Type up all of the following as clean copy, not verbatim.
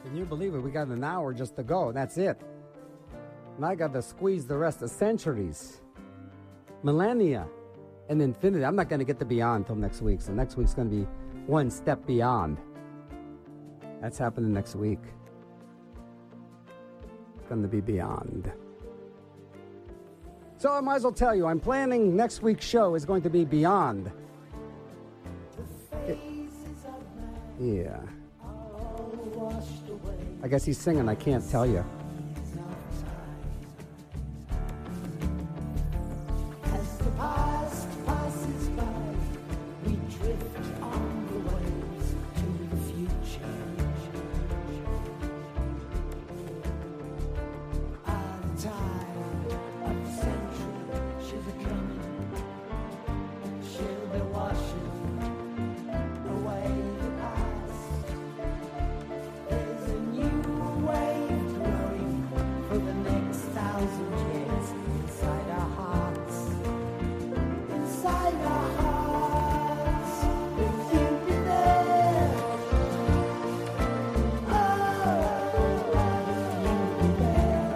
Can you believe it? We got an hour just to go. That's it. And I got to squeeze the rest of centuries, millennia, and infinity. I'm not going to get to beyond until next week. So next week's going to be one step beyond. That's happening next week. It's going to be beyond. So I might as well tell you, I'm planning next week's show is going to be beyond. Yeah. I guess he's singing, I can't tell you. As the past passes by, we drift on the waves to the future. At the time of the century, she's a-coming. She'll be washing away the past. There's a new wave growing for the next 1,000 years inside our hearts. Inside our hearts, will you be there? Oh, will you be there?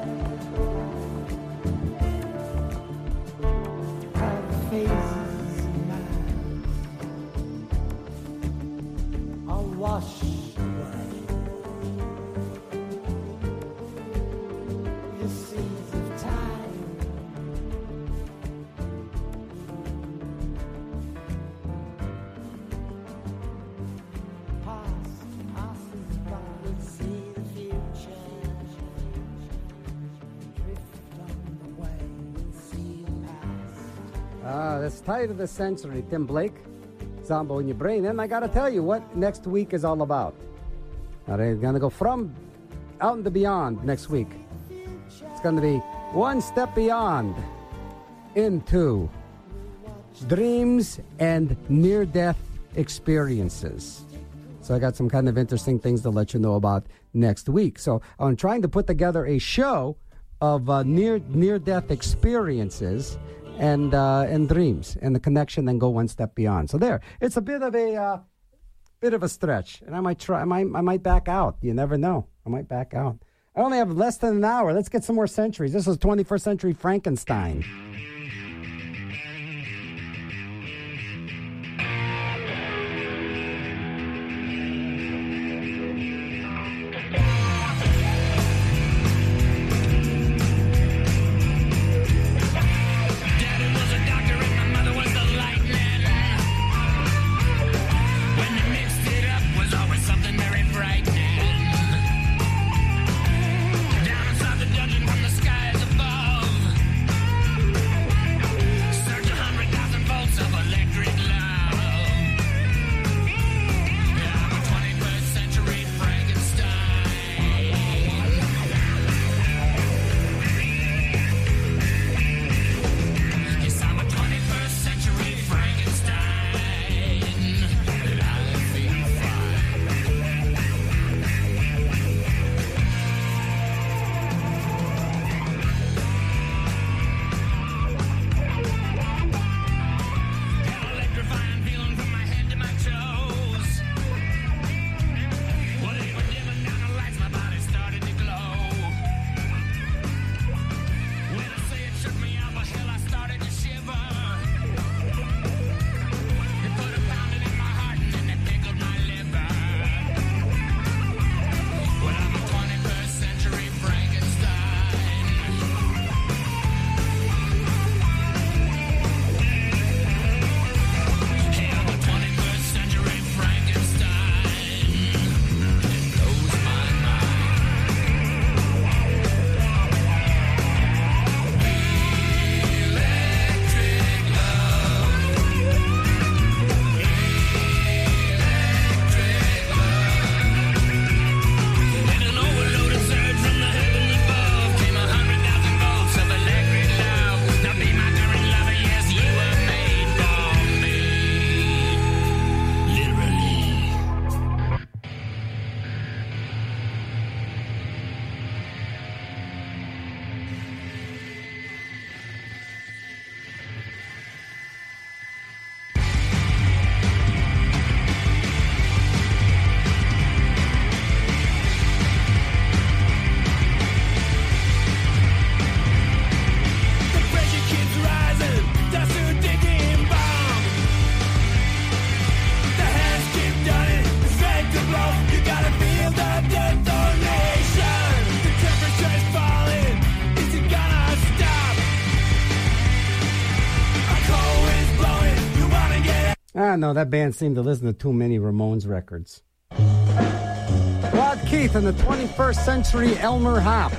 Our faces are washed away. The seas of time. Past passes by, we see the future. Drift on the way, see the past. That's tight of the century. Tim Blake, Zombo in your brain. And I got to tell you what next week is all about. All right, going to go from out into beyond next week. It's going to be one step beyond into dreams and near-death experiences. So I got some kind of interesting things to let you know about next week. So I'm trying to put together a show of near-death experiences and dreams, and the connection, then go one step beyond. So there, it's a bit of a stretch, and I might try. I might back out. You never know. I might back out. I only have less than an hour. Let's get some more centuries. This is 21st Century Frankenstein. Daddy was a doctor and my mother was the lightning. When they mixed it up, was always something very frightening. Down inside the dungeon from the skies above, know, that band seemed to listen to too many Ramones records. Rod Keith and the 21st Century Elmer Hop.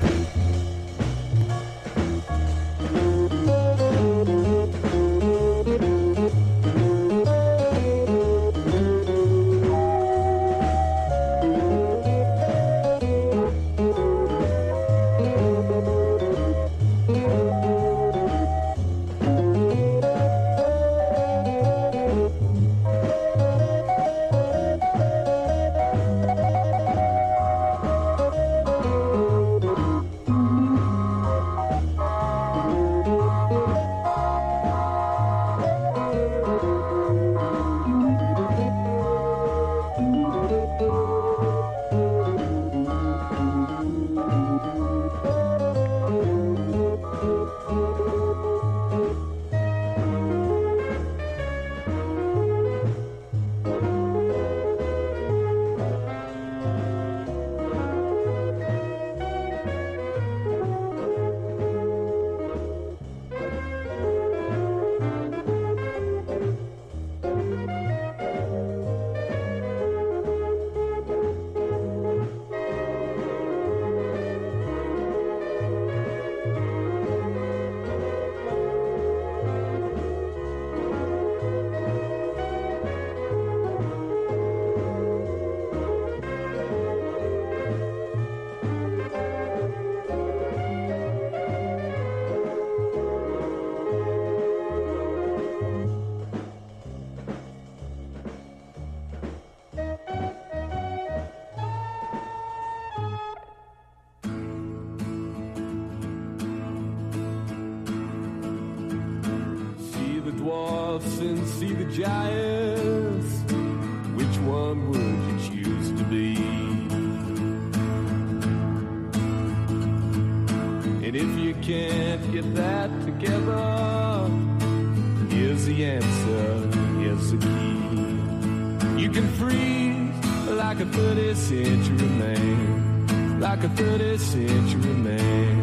And see the giants. Which one would you choose to be? And if you can't get that together, here's the answer, here's the key. You can freeze like a 30th century man, like a 30th century man.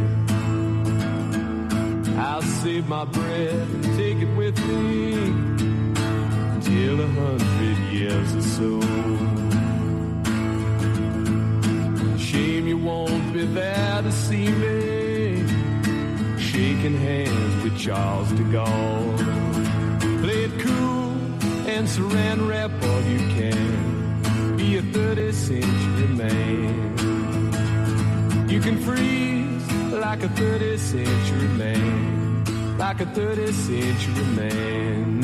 I'll save my breath and take it with me till 100 years or so. Shame you won't be there to see me shaking hands with Charles de Gaulle. Play it cool and saran wrap all you can. Be a 30th century man. You can freeze like a 30th century man, like a 30th century man.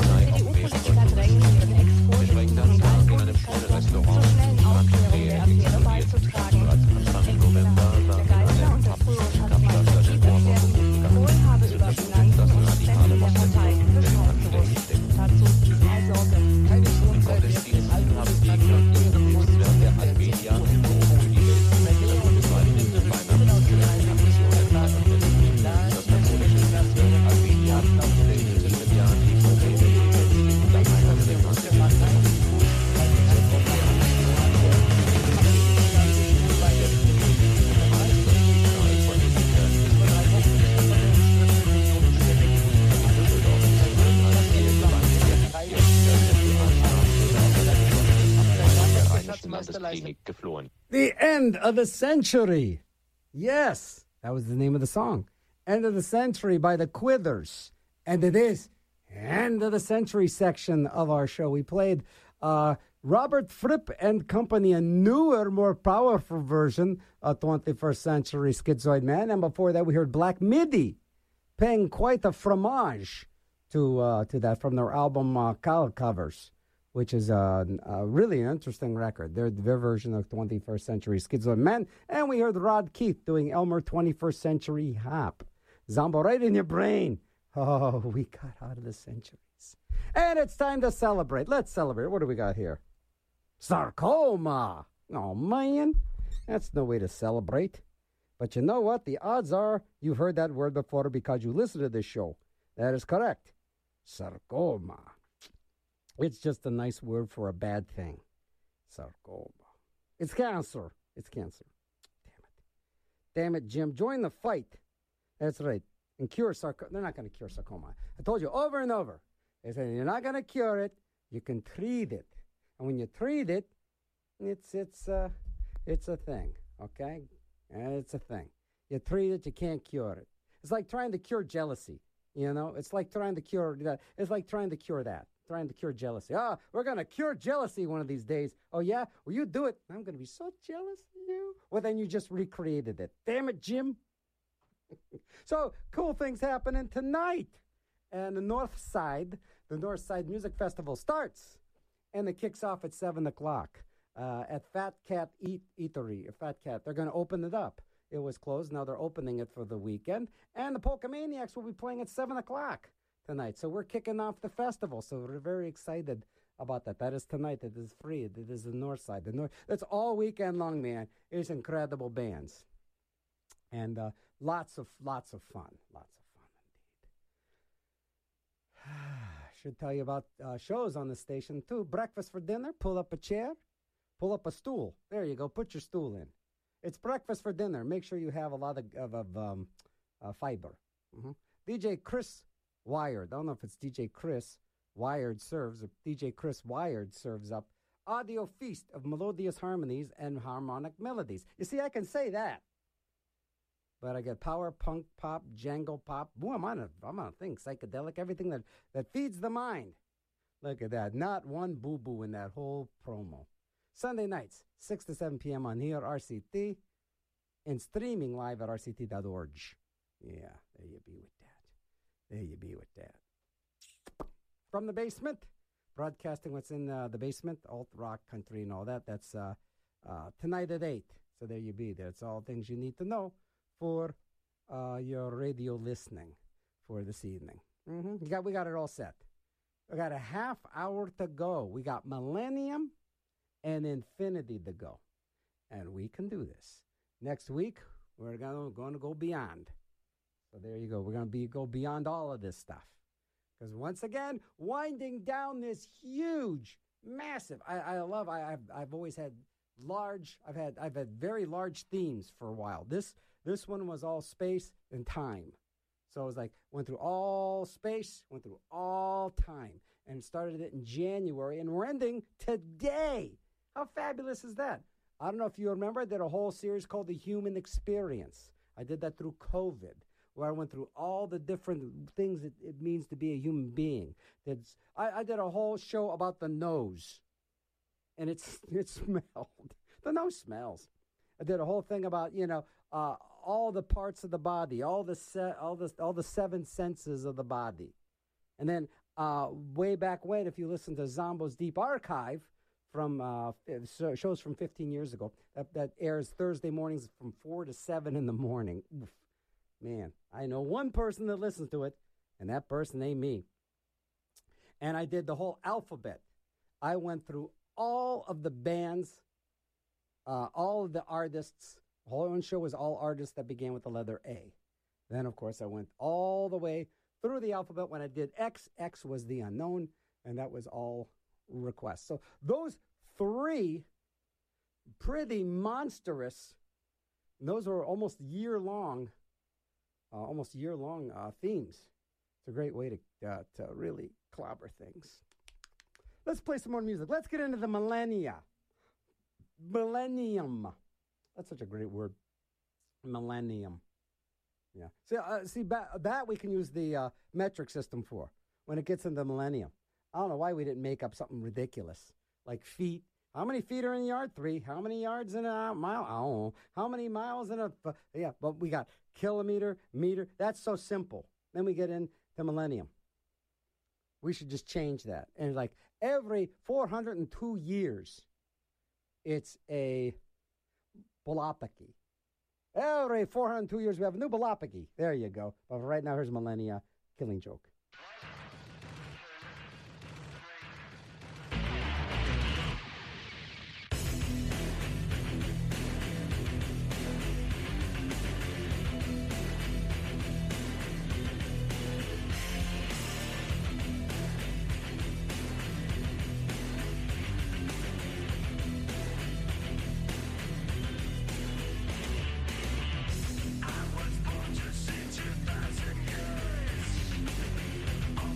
CDU-Politiker drängen ihren Ex-Vorsitzenden Ralf Budikowski zur schnellen Aufklärung der Affäre beizutragen. Der Geisler und der frühere Schatzmeister Kohl habe über Finanzen und Spenden der Partei Bescheid gewusst. Dazu Herr Sorge. Keine Schonzeit mehr für den The End of the Century. Yes, that was the name of the song. End of the Century by the Quithers. And it is End of the Century section of our show. We played Robert Fripp and Company, a newer, more powerful version of 21st Century Schizoid Man. And before that, we heard Black Midi paying quite a fromage to that from their album Cal Covers, which is a really interesting record. Their version of 21st Century Schizoid Man. And we heard Rod Keith doing Elmer 21st Century Hop. Zombo right in your brain. Oh, we got out of the centuries. And it's time to celebrate. Let's celebrate. What do we got here? Sarcoma. Oh, man. That's no way to celebrate. But you know what? The odds are you've heard that word before because you listen to this show. That is correct. Sarcoma. It's just a nice word for a bad thing. Sarcoma. It's cancer. It's cancer. Damn it. Damn it, Jim. Join the fight. That's right. And cure sarcoma. They're not going to cure sarcoma. I told you over and over. They said you're not going to cure it. You can treat it. And when you treat it, it's a thing. Okay? It's a thing. You treat it, you can't cure it. It's like trying to cure jealousy. You know? It's like trying to cure that. It's like trying to cure that. Trying to cure jealousy. Oh, we're going to cure jealousy one of these days. Oh, yeah? Well, you do it. I'm going to be so jealous of you. Well, then you just recreated it. Damn it, Jim. So, cool things happening tonight. And the North Side Music Festival starts. And it kicks off at 7 o'clock at Fat Cat Eatery. Fat Cat. They're going to open it up. It was closed. Now they're opening it for the weekend. And the Polka Maniacs will be playing at 7 o'clock tonight. So we're kicking off the festival. So we're very excited about that. That is tonight. It is free. It is the North Side. That's all weekend long, man. It's incredible bands. And lots of fun. Lots of fun indeed. Should tell you about shows on the station, too. Breakfast for dinner. Pull up a chair. Pull up a stool. There you go. Put your stool in. It's breakfast for dinner. Make sure you have a lot of fiber. Mm-hmm. DJ Chris Wired. I don't know if it's DJ Chris Wired serves or DJ Chris Wired serves up audio feast of melodious harmonies and harmonic melodies. You see, I can say that. But I get power, punk, pop, jangle pop. Boy, I'm on a thing. Psychedelic, everything that feeds the mind. Look at that. Not one boo-boo in that whole promo. Sunday nights, 6 to 7 p.m. on here, RCT, and streaming live at rct.org. Yeah, there you be with that. There you be with that. From the basement, broadcasting what's in the basement, alt rock, country, and all that. That's tonight at 8. So there you be. That's all things you need to know for your radio listening for this evening. Mm-hmm. We got it all set. We got a half hour to go. We got Millennium and Infinity to go. And we can do this. Next week, we're going to go beyond. So there you go. We're going to go beyond all of this stuff. Because once again, winding down this huge, massive, I've always had I've had very large themes for a while. This one was all space and time. So it was like, went through all space, went through all time, and started it in January, and we're ending today. How fabulous is that? I don't know if you remember, I did a whole series called The Human Experience. I did that through COVID, where I went through all the different things it means to be a human being. I did a whole show about the nose, and it smelled. The nose smells. I did a whole thing about, all the parts of the body, all the 7 senses of the body. And then way back when, if you listen to Zombo's Deep Archive from shows from 15 years ago, that airs Thursday mornings from 4 to 7 in the morning. Oof. Man, I know one person that listens to it, and that person ain't me. And I did the whole alphabet. I went through all of the bands, all of the artists. The whole show was all artists that began with the letter A. Then, of course, I went all the way through the alphabet. When I did X, X was the unknown, and that was all requests. So those three pretty monstrous, and those were almost year-long themes. It's a great way to really clobber things. Let's play some more music. Let's get into the millennia. Millennium. That's such a great word. Millennium. Yeah. That we can use the metric system for when it gets into millennium. I don't know why we didn't make up something ridiculous like feet. How many feet are in a yard? 3. How many yards in a mile? I don't know. How many miles in a... but we got kilometer, meter. That's so simple. Then we get into millennium. We should just change that. And like every 402 years, it's a Balapaki. Every 402 years, we have a new Balapaki. There you go. But right now, here's millennia. Killing Joke. I was born to see 2,000 years.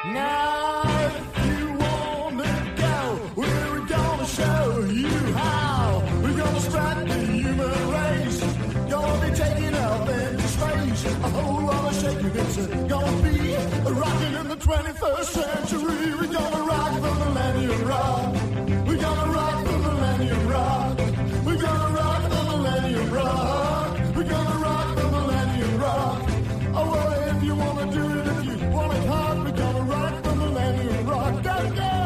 Now, if you wanna go, we're gonna show you how. We're gonna strike the human race. Gonna be taking up into space. A whole lot of shaking. It's gonna be rocking in the 21st century. We're gonna rock the millennium rock. We're gonna rock the millennium rock. We're gonna rock the millennium rock. We're gonna rock the millennium rock. Oh, well, if you wanna do it, if you want it hard, we're gonna rock the millennium rock. Go, go!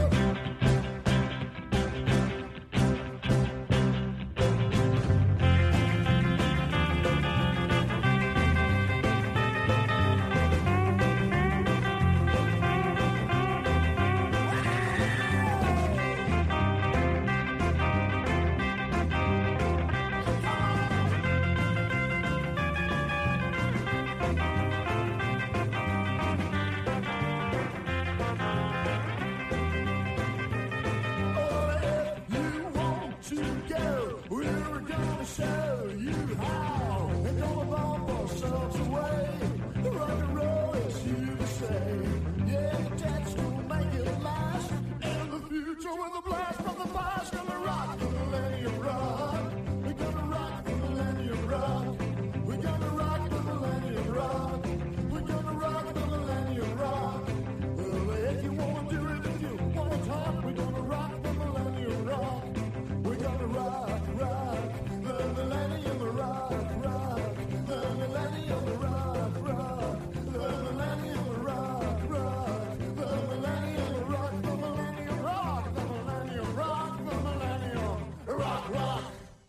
Show you how. They're gonna bump ourselves away. Rock and roll is here to stay. Yeah, the jets will make it last. In the future, with a blast from the past, gonna rock the millennium rock. We're gonna rock the millennium rock. We're gonna rock the millennium rock. We're gonna rock the millennium rock. Well, if you wanna do it, if you wanna talk, we're gonna rock the millennium rock. We're gonna rock, rock. The millennium rock, rock. The millennium rock, rock. The millennium rock, rock. The millennium rock, the millennium rock. The millennium rock, the millennium rock, rock.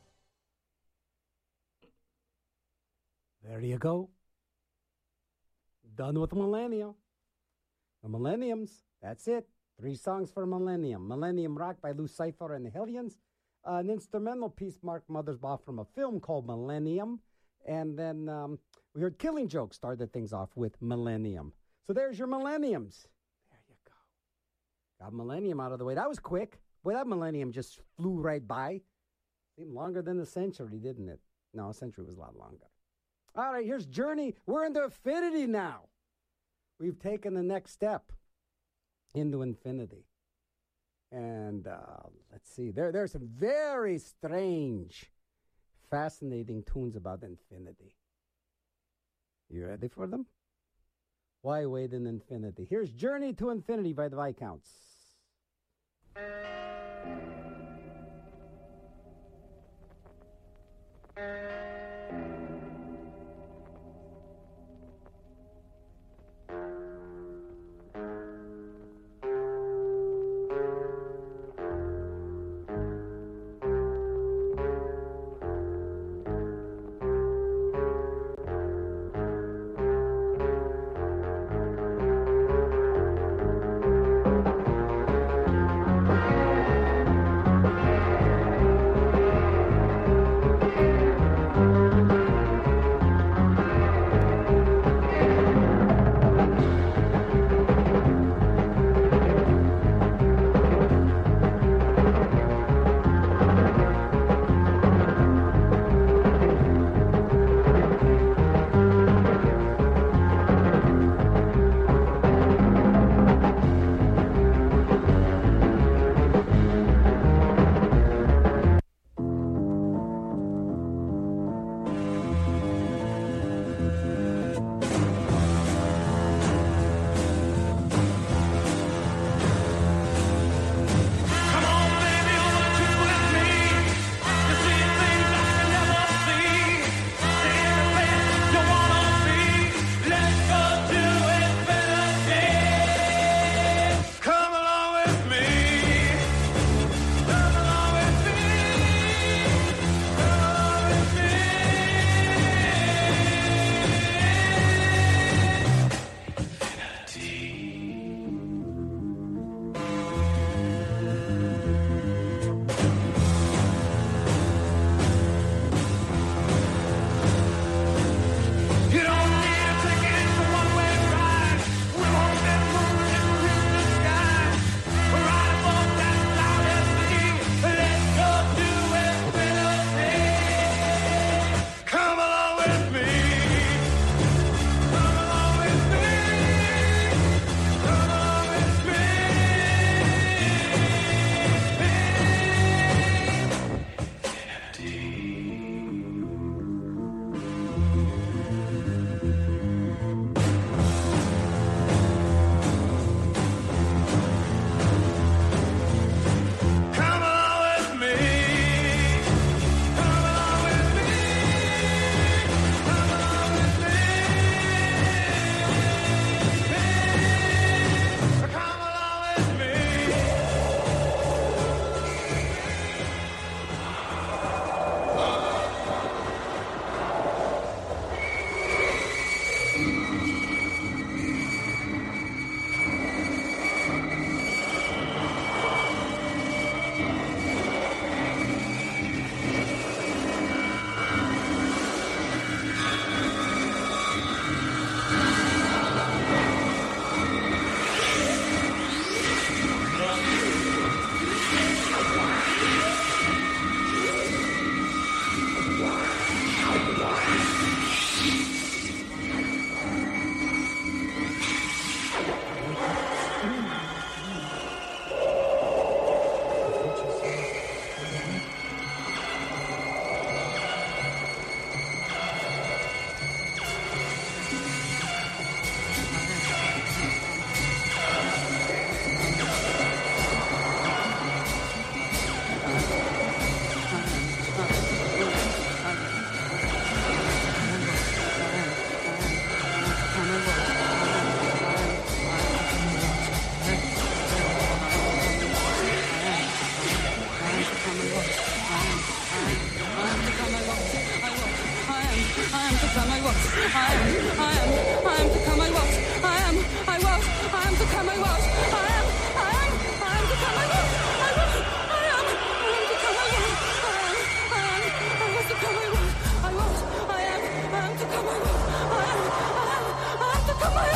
There you go. Done with the millennium. The millenniums. That's it. 3 songs for Millennium. Millennium Rock by Lou Cypher and the Hellions. An instrumental piece, Mark Mothersbaugh, from a film called Millennium. And then we heard Killing Joke started things off with Millennium. So there's your Millenniums. There you go. Got Millennium out of the way. That was quick. Boy, that Millennium just flew right by. Seemed longer than a century, didn't it? No, a century was a lot longer. All right, here's Journey. We're into infinity now. We've taken the next step into infinity. And let's see, there are some very strange, fascinating tunes about infinity. You ready for them? Why wait in infinity? Here's Journey to Infinity by the Viscounts.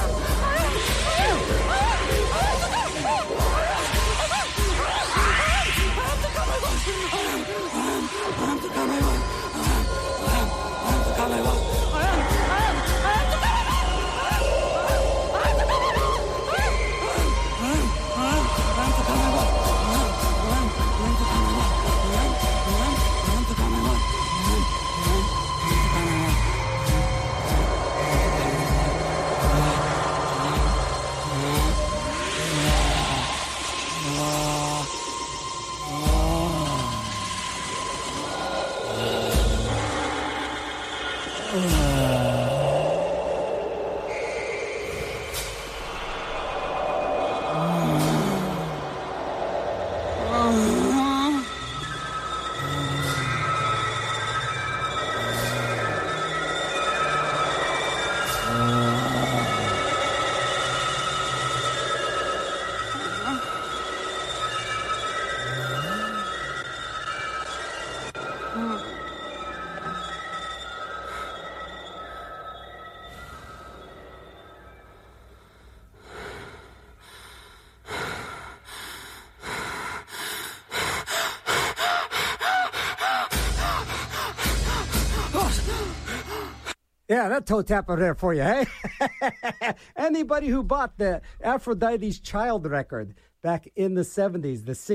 Yeah, that toe tapper there for you, hey? Anybody who bought the Aphrodite's Child record back in the 70s, the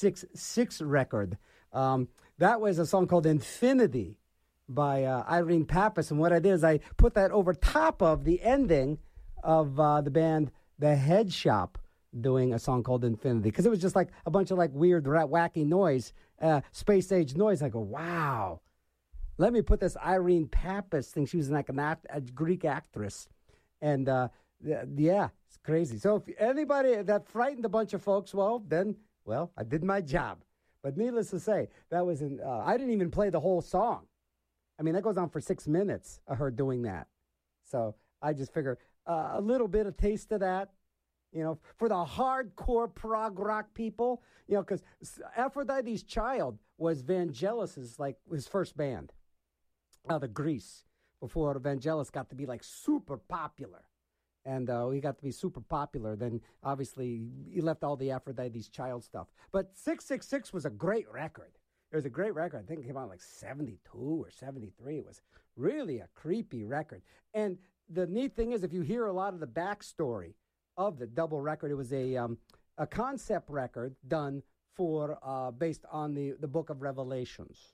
666 record, that was a song called Infinity by Irene Pappas. And what I did is I put that over top of the ending of the band The Head Shop doing a song called Infinity, because it was just like a bunch of like weird, wacky noise, space-age noise. I go, wow. Let me put this Irene Pappas thing. She was like a Greek actress. And, yeah, it's crazy. So if anybody that frightened a bunch of folks, well, I did my job. But needless to say, that was I didn't even play the whole song. I mean, that goes on for 6 minutes of her doing that. So I just figure a little bit of taste of that, you know, for the hardcore prog rock people, you know, because Aphrodite's Child was Vangelis's, like, his first band. Out of Greece, before Vangelis got to be like super popular. And he got to be super popular. Then obviously he left all the Aphrodite's Child stuff. But 666 was a great record. It was a great record. I think it came out like 72 or 73. It was really a creepy record. And the neat thing is, if you hear a lot of the backstory of the double record, it was a concept record done for based on the Book of Revelations.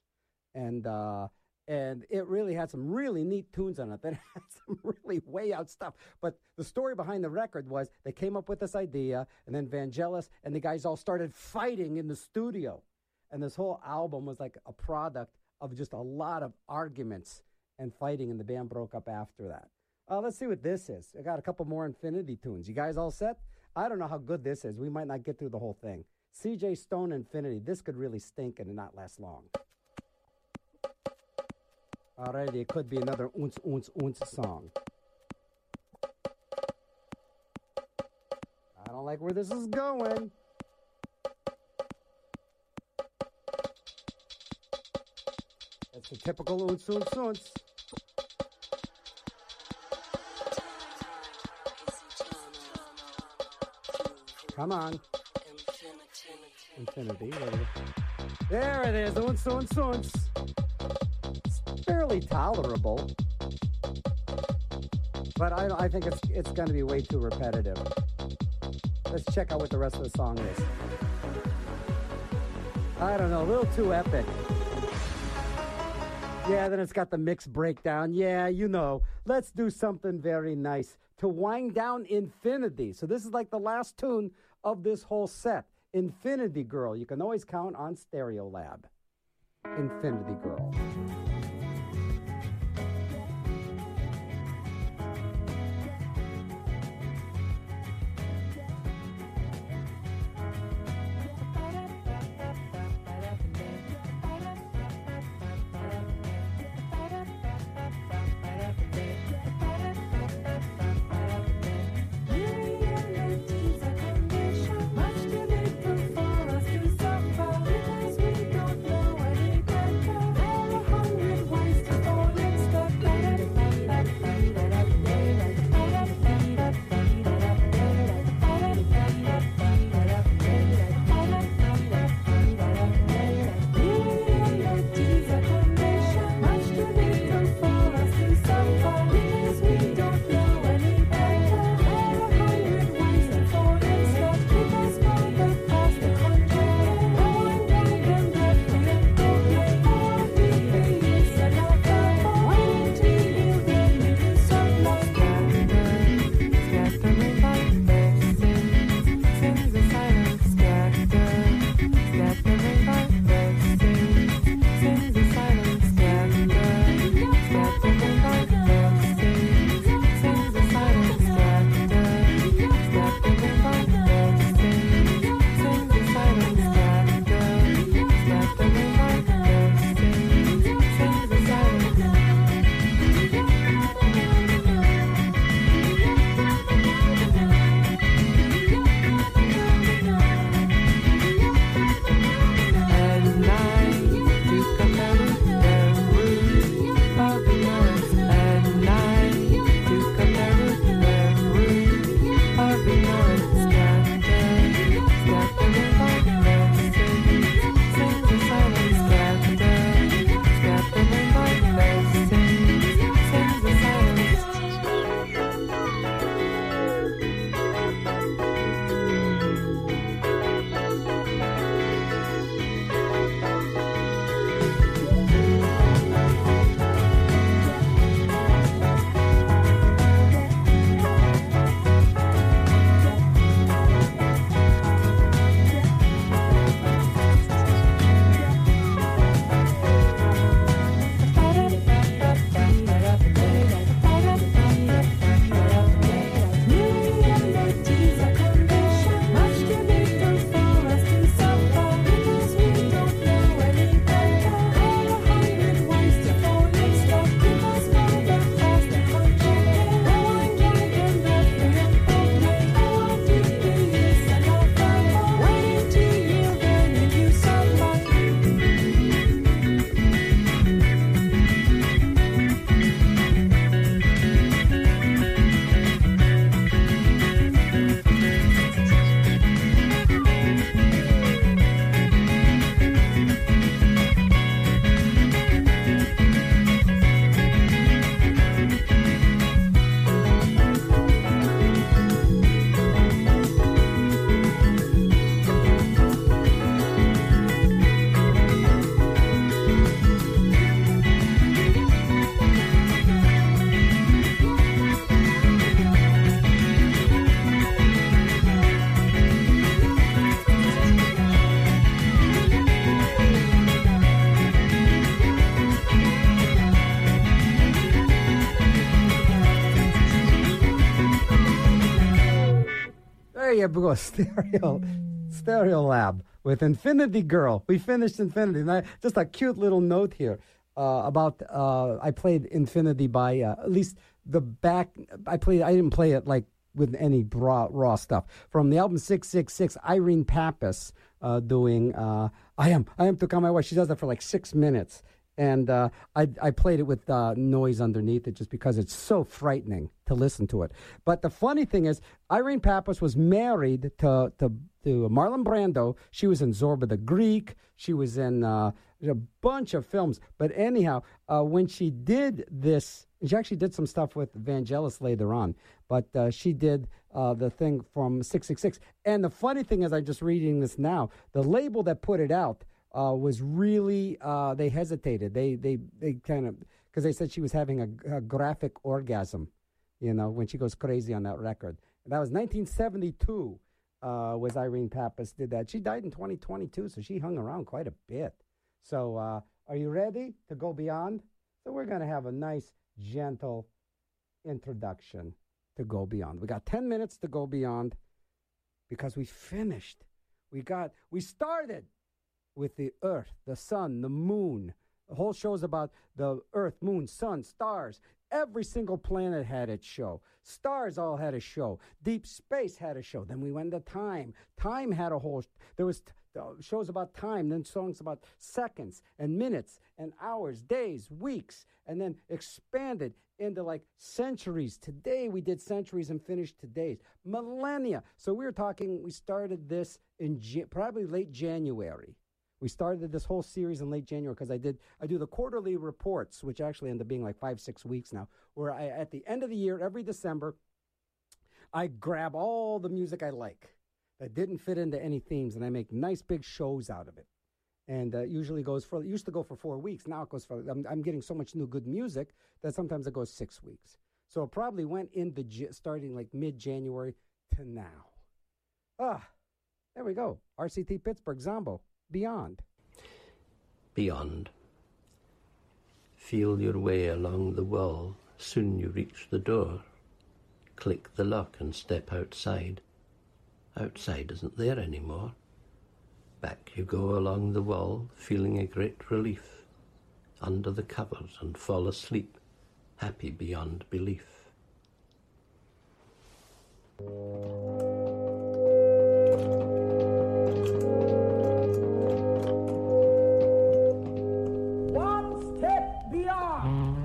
And it really had some really neat tunes on it that had some really way out stuff. But the story behind the record was they came up with this idea, and then Vangelis and the guys all started fighting in the studio. And this whole album was like a product of just a lot of arguments and fighting, and the band broke up after that. Let's see what this is. I got a couple more Infinity tunes. You guys all set? I don't know how good this is. We might not get through the whole thing. CJ Stone Infinity. This could really stink and not last long. Alrighty, it could be another Unz, Unz, Unz song. I don't like where this is going. It's the typical Unz, Unz, Unz. Come on. Infinity. There it is, Unz, Unz, Unz. Fairly tolerable, but I think it's going to be way too repetitive. Let's check out what the rest of the song is. I don't know, a little too epic. Yeah, then it's got the mix breakdown. Yeah, you know, let's do something very nice to wind down Infinity. So this is like the last tune of this whole set. Infinity Girl. You can always count on Stereolab. Infinity Girl. Because we don't know any better. you go, Stereo Lab with Infinity Girl. We finished Infinity. And just a cute little note here about I played Infinity by at least the back. I didn't play it like with any raw stuff. From the album 666, Irene Pappas doing I Am to Come My Way. She does that for like 6 minutes. And I played it with noise underneath it just because it's so frightening to listen to it. But the funny thing is, Irene Pappas was married to Marlon Brando. She was in Zorba the Greek. She was in a bunch of films. But anyhow, when she did this, she actually did some stuff with Vangelis later on. But she did the thing from 666. And the funny thing is, I'm just reading this now, the label that put it out was really, they hesitated. They kind of, because they said she was having a graphic orgasm, when she goes crazy on that record. And that was 1972 was Irene Pappas did that. She died in 2022, so she hung around quite a bit. So are you ready to go beyond? So we're going to have a nice, gentle introduction to Go Beyond. We got 10 minutes to go beyond because we finished. We started with the earth, the sun, the moon. The whole show's about the earth, moon, sun, stars. Every single planet had its show. Stars all had a show. Deep space had a show. Then we went to time. Time had a whole, there was shows about time, then songs about seconds and minutes and hours, days, weeks, and then expanded into like centuries. Today we did centuries and finished today's. Millennia. So we started this in probably late January. We started this whole series in late January because I do the quarterly reports, which actually end up being like 5-6 weeks now, where at the end of the year, every December, I grab all the music I like that didn't fit into any themes, and I make nice big shows out of it. And used to go for 4 weeks. Now it goes for, I'm getting so much new good music that sometimes it goes 6 weeks. So it probably went starting like mid-January to now. There we go. RCT Pittsburgh, Zombo. Beyond. Beyond. Feel your way along the wall. Soon you reach the door. Click the lock and step outside. Outside isn't there anymore. Back you go along the wall, feeling a great relief. Under the covers and fall asleep, happy beyond belief. One step beyond.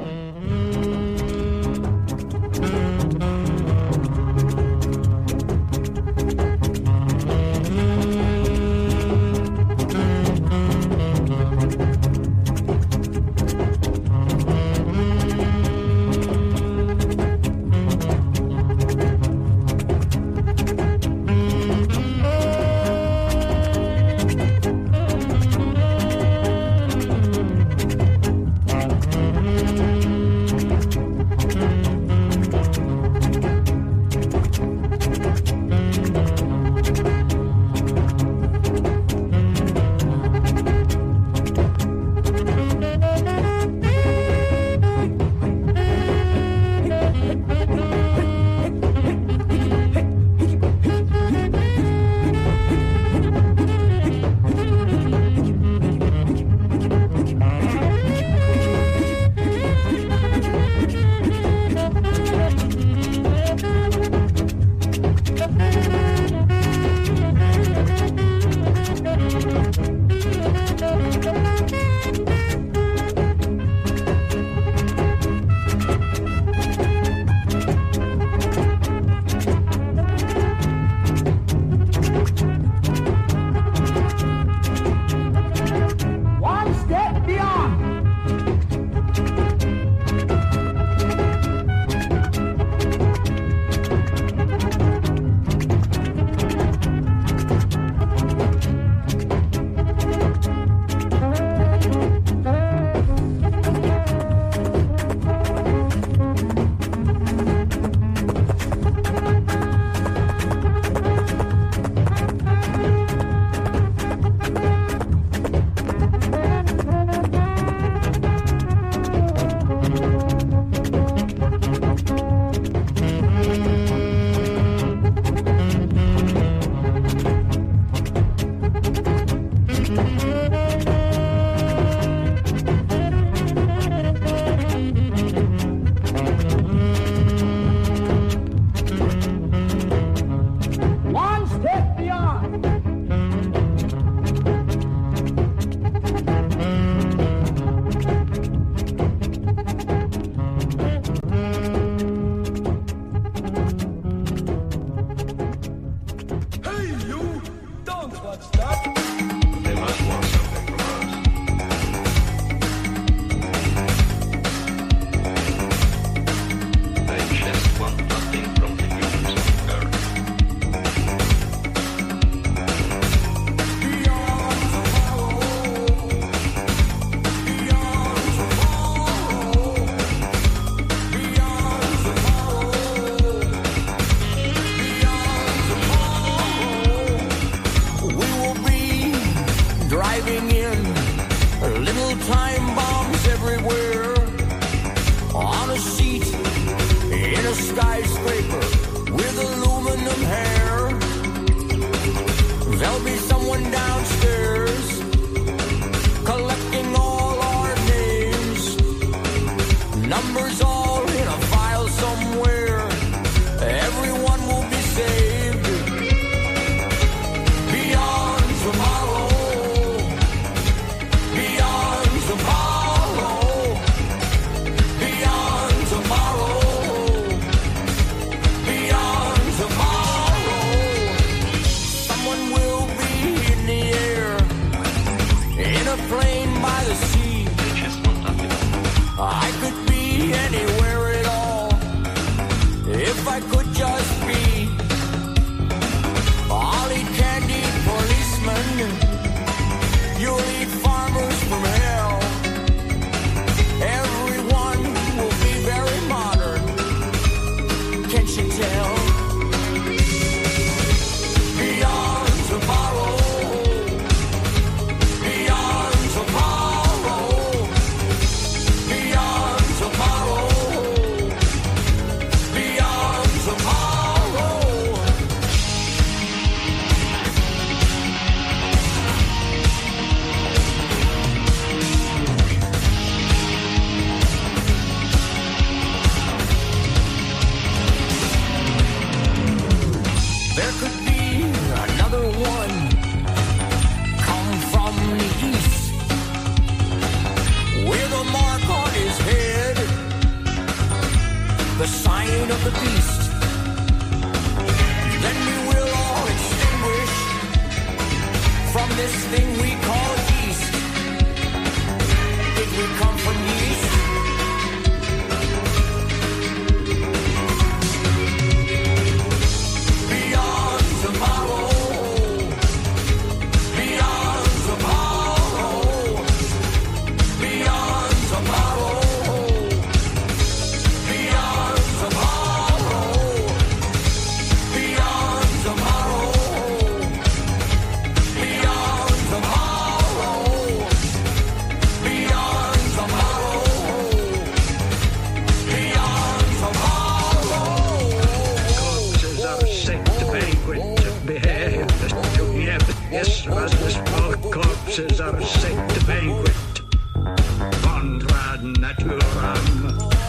princes are set to banquet contra naturam.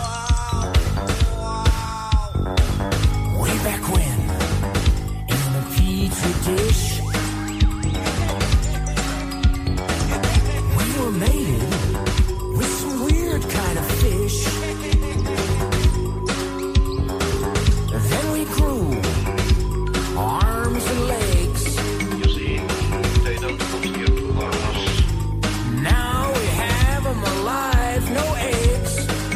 Way back when, in a petri dish, we were mated with some weird kind of fish. Then we grew arms and legs. You see, they don't put you to harness. Now we have them alive, no eggs.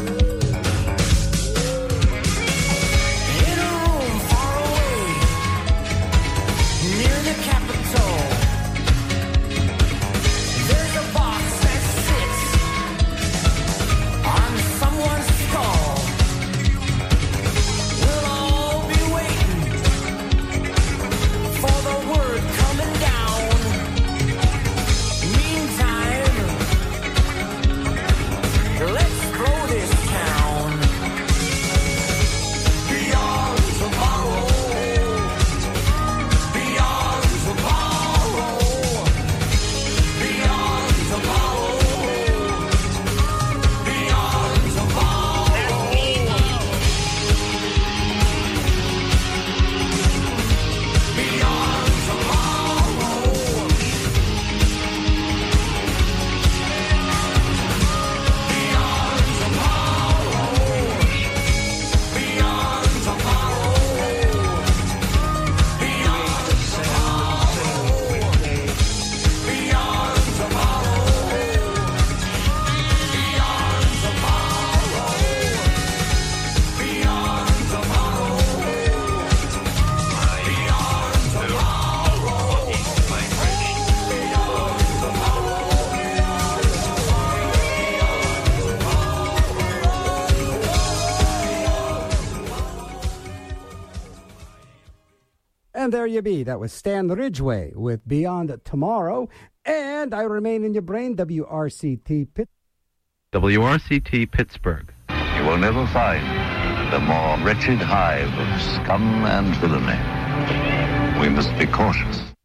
In a room far away, near the Capitol, there's a box that sits on someone's skull. We'll all be waiting for the word coming down. Meantime, let's blow this town. Beyond tomorrow, beyond tomorrow, beyond tomorrow, beyond tomorrow. Beyond tomorrow. Beyond tomorrow. Beyond tomorrow. Beyond tomorrow. Beyond tomorrow. Beyond tomorrow. Beyond And there you be. That was Stan Ridgway with Beyond Tomorrow. And I remain in your brain, WRCT Pitt. WRCT Pittsburgh. You will never find the more wretched hive of scum and villainy. We must be cautious.